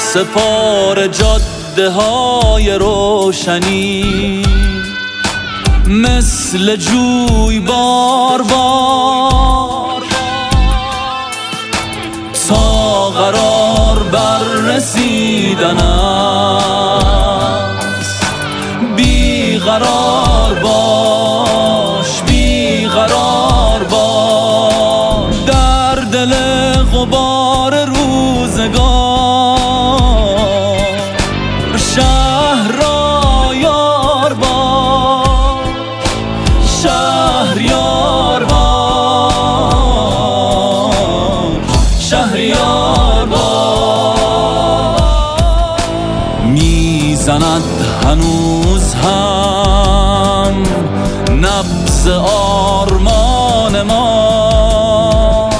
سپار جاده های روشنی، مثل جوی بار بار تا قرار بر رسیدن است. بیقرار باش، بیقرار باش در دل غبار روزگار. شهر را یار باش، شهریار باش، شهریار باش. میزند هنوز هم نبض آرمان ما،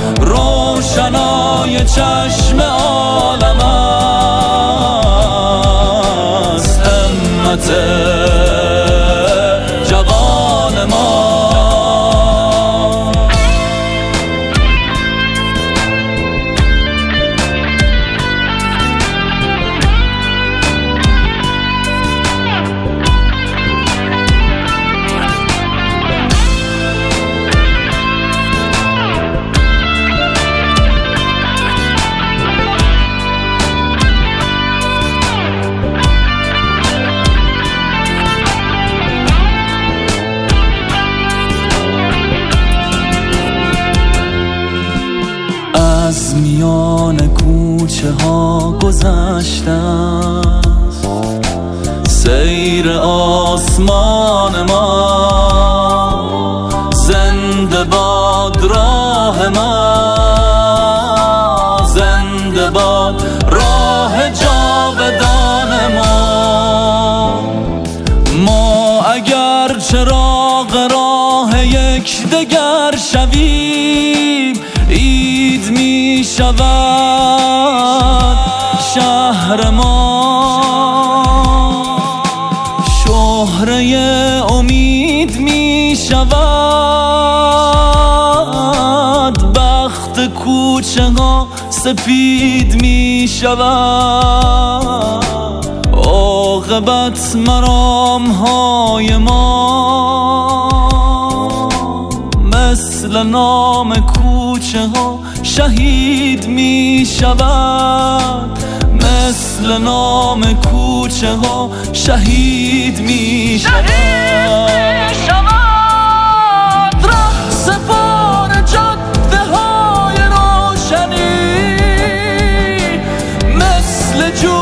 روشنای چشم عالم است. همت جوان ما از میان کوچه ها گذشته است سیر آسمان ما. زنده باد راه ما، زنده باد راه جاودان ما. ما اگر چراغ راه یکدیگر شویم، عید می شود شهر ما. شهره امید می شود، بخت کوچه ها سپید می شود. عاقبت مرام های ما، مثل نام کوچه ها شهید می شود. مثل نام کوچه ها شهید می شود. ره سپار جاده های روشنی، مثل